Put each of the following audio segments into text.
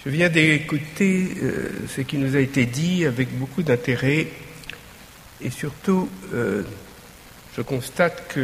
Je viens d'écouter ce qui nous a été dit avec beaucoup d'intérêt et surtout je constate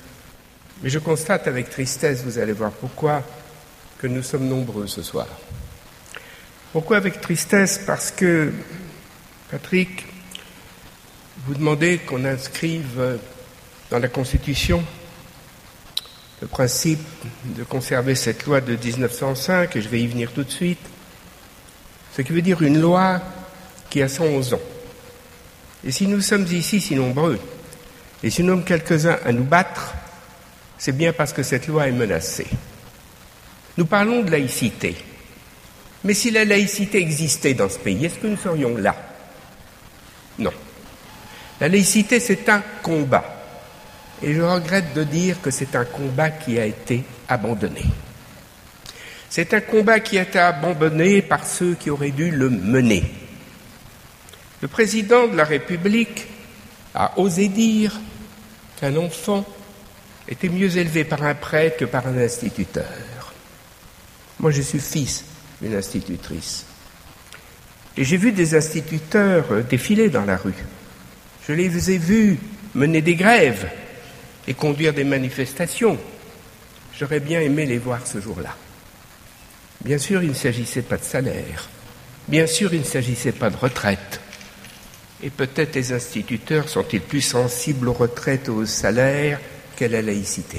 avec tristesse, vous allez voir pourquoi, que nous sommes nombreux ce soir. Pourquoi avec tristesse? Parce que, Patrick, vous demandez qu'on inscrive dans la Constitution le principe de conserver cette loi de 1905, et je vais y venir tout de suite, ce qui veut dire une loi qui a 111 ans. Et si nous sommes ici si nombreux, et si nous sommes quelques-uns à nous battre, c'est bien parce que cette loi est menacée. Nous parlons de laïcité. Mais si la laïcité existait dans ce pays, est-ce que nous serions là? Non. La laïcité, c'est un combat. Et je regrette de dire que c'est un combat qui a été abandonné. C'est un combat qui a été abandonné par ceux qui auraient dû le mener. Le président de la République a osé dire qu'un enfant était mieux élevé par un prêtre que par un instituteur. Moi, je suis fils d'une institutrice. Et j'ai vu des instituteurs défiler dans la rue. Je les ai vus mener des grèves et conduire des manifestations. J'aurais bien aimé les voir ce jour-là. Bien sûr, il ne s'agissait pas de salaire. Bien sûr, il ne s'agissait pas de retraite. Et peut-être les instituteurs sont-ils plus sensibles aux retraites et aux salaires qu'à la laïcité.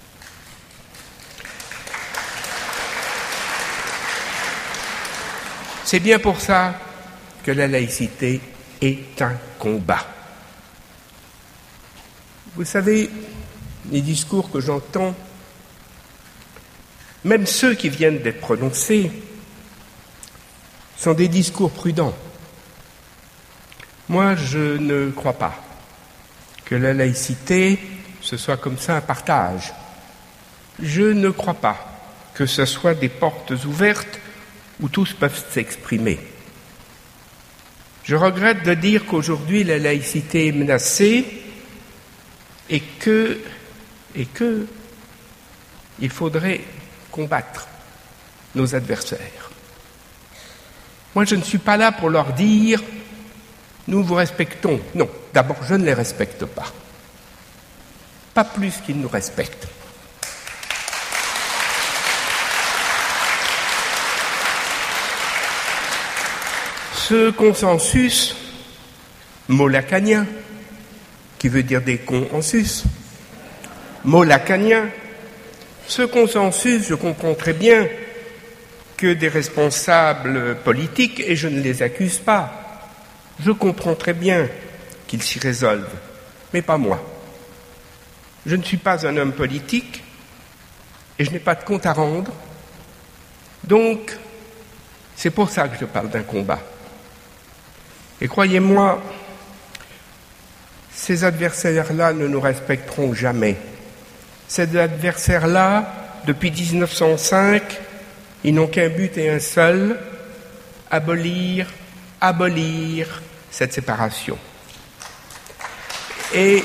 C'est bien pour ça que la laïcité est un combat. Vous savez, les discours que j'entends, même ceux qui viennent d'être prononcés, sont des discours prudents. Moi, je ne crois pas que la laïcité, ce soit comme ça un partage. Je ne crois pas que ce soit des portes ouvertes où tous peuvent s'exprimer. Je regrette de dire qu'aujourd'hui la laïcité est menacée et que il faudrait combattre nos adversaires. Moi, je ne suis pas là pour leur dire « nous vous respectons ». Non, d'abord, je ne les respecte pas. Pas plus qu'ils nous respectent. Ce consensus, mot lacanien, qui veut dire des cons en sus, mot lacanien, ce consensus, je comprends très bien que des responsables politiques, et je ne les accuse pas, je comprends très bien qu'ils s'y résolvent, mais pas moi. Je ne suis pas un homme politique et je n'ai pas de compte à rendre, donc c'est pour ça que je parle d'un combat. Et croyez-moi, ces adversaires-là ne nous respecteront jamais. Ces adversaires-là, depuis 1905, ils n'ont qu'un but et un seul, abolir cette séparation. Et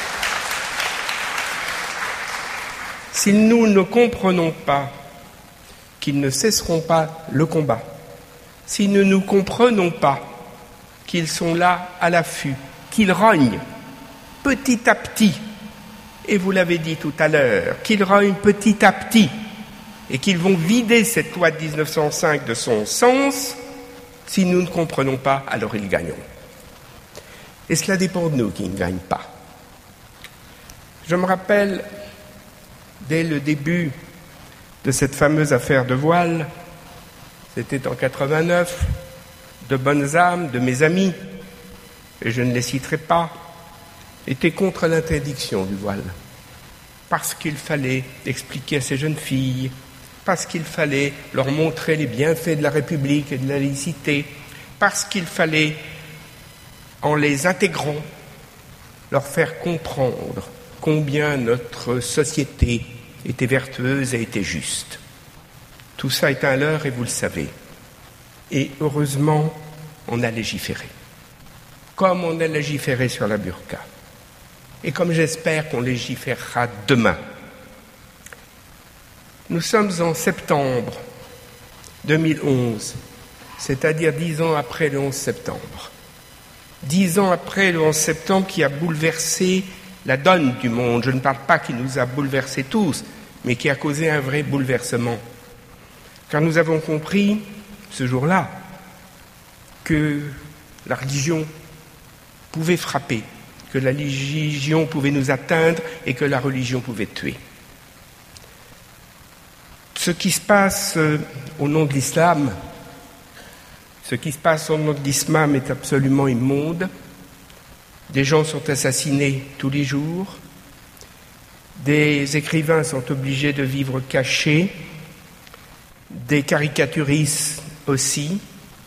si nous ne comprenons pas qu'ils ne cesseront pas le combat, si nous ne comprenons pas qu'ils sont là à l'affût, qu'ils rognent petit à petit, et vous l'avez dit tout à l'heure, qu'ils rognent petit à petit, et qu'ils vont vider cette loi de 1905 de son sens, si nous ne comprenons pas, alors ils gagneront. Et cela dépend de nous qui ne gagnent pas. Je me rappelle, dès le début de cette fameuse affaire de voile, c'était en 89, de bonnes âmes, de mes amis, et je ne les citerai pas, étaient contre l'interdiction du voile, parce qu'il fallait expliquer à ces jeunes filles, parce qu'il fallait leur montrer les bienfaits de la République et de la laïcité, parce qu'il fallait, en les intégrant, leur faire comprendre combien notre société était vertueuse et était juste. Tout ça est un leurre et vous le savez. Et heureusement, on a légiféré. Comme on a légiféré sur la burqa. Et comme j'espère qu'on légiférera demain. Nous sommes en septembre 2011, c'est-à-dire 10 ans après le 11 septembre. 10 ans après le 11 septembre qui a bouleversé la donne du monde. Je ne parle pas qui nous a bouleversés tous, mais qui a causé un vrai bouleversement. Car nous avons compris, ce jour-là, que la religion pouvait frapper, que la religion pouvait nous atteindre et que la religion pouvait tuer. Ce qui se passe au nom de l'islam, est absolument immonde. Des gens sont assassinés tous les jours. Des écrivains sont obligés de vivre cachés. Des caricaturistes aussi.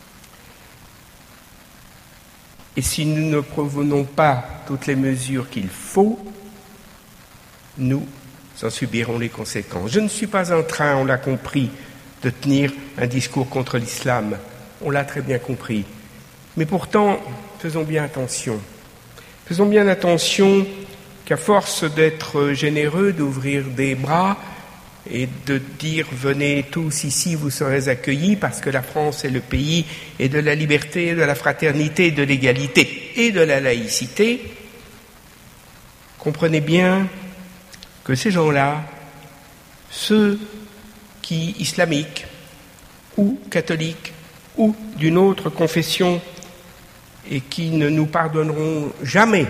Et si nous ne prenons pas toutes les mesures qu'il faut, nous en subirons les conséquences. Je ne suis pas en train, on l'a compris, de tenir un discours contre l'islam. On l'a très bien compris. Mais pourtant, faisons bien attention. Faisons bien attention qu'à force d'être généreux, d'ouvrir des bras et de dire « venez tous ici, vous serez accueillis » parce que la France est le pays et de la liberté, de la fraternité, de l'égalité et de la laïcité, comprenez bien que ces gens-là, ceux qui, islamiques ou catholiques ou d'une autre confession, et qui ne nous pardonneront jamais,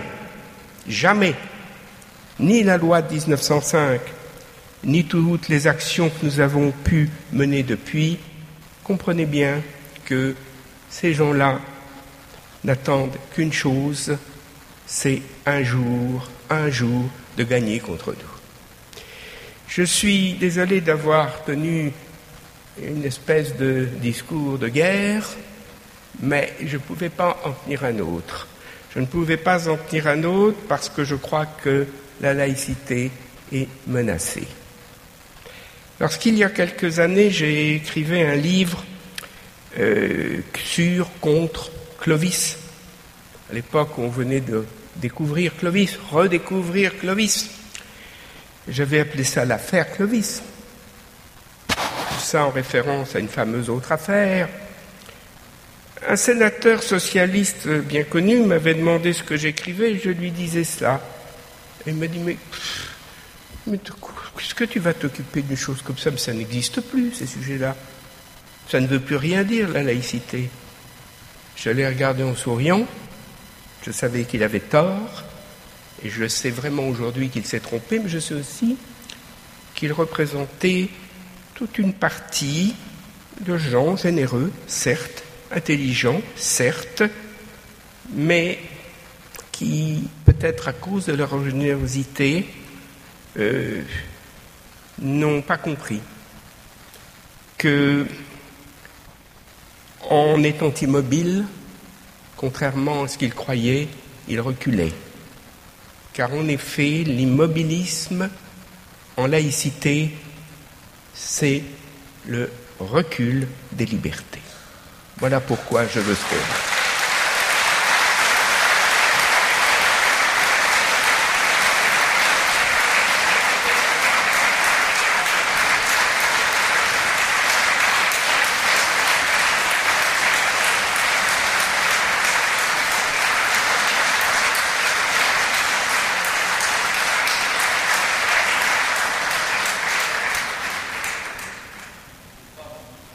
ni la loi de 1905, ni toutes les actions que nous avons pu mener depuis, comprenez bien que ces gens-là n'attendent qu'une chose, c'est un jour de gagner contre nous. Je suis désolé d'avoir tenu une espèce de discours de guerre, mais je ne pouvais pas en tenir un autre. Je ne pouvais pas en tenir un autre parce que je crois que la laïcité est menacée. Lorsqu'il y a quelques années, j'ai écrivé un livre contre Clovis. À l'époque, on venait de découvrir Clovis, redécouvrir Clovis. J'avais appelé ça l'affaire Clovis. Tout ça en référence à une fameuse autre affaire. Un sénateur socialiste bien connu m'avait demandé ce que j'écrivais et je lui disais cela. Et il m'a dit, mais qu'est-ce que tu vas t'occuper d'une chose comme ça? Mais ça n'existe plus, ces sujets-là. Ça ne veut plus rien dire, la laïcité. Je l'ai regardé en souriant. Je savais qu'il avait tort. Et je sais vraiment aujourd'hui qu'il s'est trompé, mais je sais aussi qu'il représentait toute une partie de gens généreux, certes, intelligents, certes, mais qui, peut-être à cause de leur générosité, n'ont pas compris que, en étant immobiles, contrairement à ce qu'ils croyaient, ils reculaient. Car en effet, l'immobilisme en laïcité, c'est le recul des libertés. Voilà pourquoi je veux ce faire.